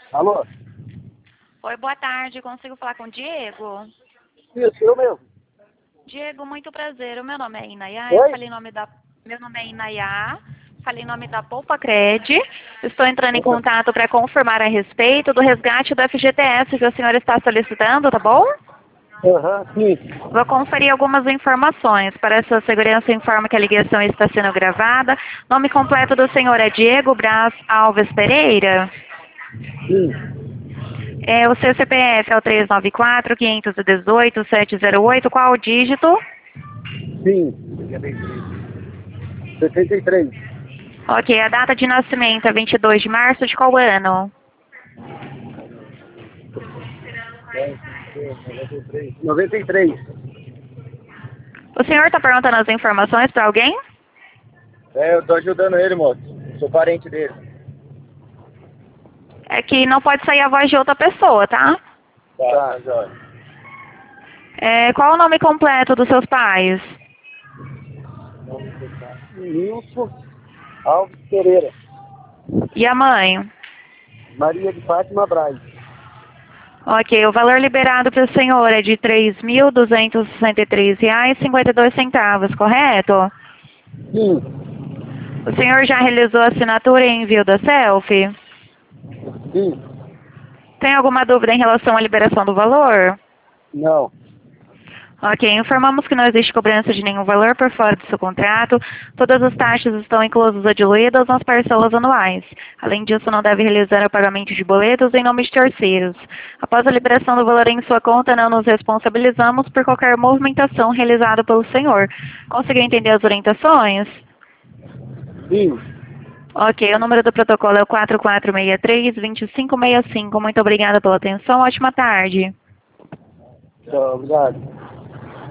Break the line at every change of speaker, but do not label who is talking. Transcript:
Alô?
Oi, boa tarde. Consigo falar com o Diego?
Isso, eu mesmo.
Diego, muito prazer. O meu nome é Inayá. Eu
Oi?
falei em nome da... Meu nome é Inayá. Falei em nome da Poupa Cred. Estou entrando em contato para confirmar a respeito do resgate do FGTS que o senhor está solicitando, tá bom?
Aham, sim.
Vou conferir algumas informações. Para a sua segurança, informo que a ligação está sendo gravada. Nome completo do senhor é Diego Braz Alves Pereira.
Sim.
O seu CPF é o 394-518-708. Qual o dígito?
Sim. 73.
Ok, a data de nascimento é 22 de março de qual ano?
93.
O senhor está perguntando as informações para alguém?
Eu tô ajudando ele, moço. Sou parente dele.
É que não pode sair a voz de outra pessoa, tá?
Tá, Jorge.
Qual o nome completo dos seus pais?
Nilson Alves Pereira.
E a mãe?
Maria de Fátima Braz.
Ok, o valor liberado para o senhor é de R$ 3.263,52, correto?
Sim.
O senhor já realizou a assinatura e envio da selfie?
Sim.
Tem alguma dúvida em relação à liberação do valor?
Não.
Ok, informamos que não existe cobrança de nenhum valor por fora do seu contrato. Todas as taxas estão inclusas ou diluídas nas parcelas anuais. Além disso, não deve realizar o pagamento de boletos em nome de terceiros. Após a liberação do valor em sua conta, não nos responsabilizamos por qualquer movimentação realizada pelo senhor. Conseguiu entender as orientações?
Sim.
Ok, o número do protocolo é o 4463-2565. Muito obrigada pela atenção. Ótima tarde.
Obrigado.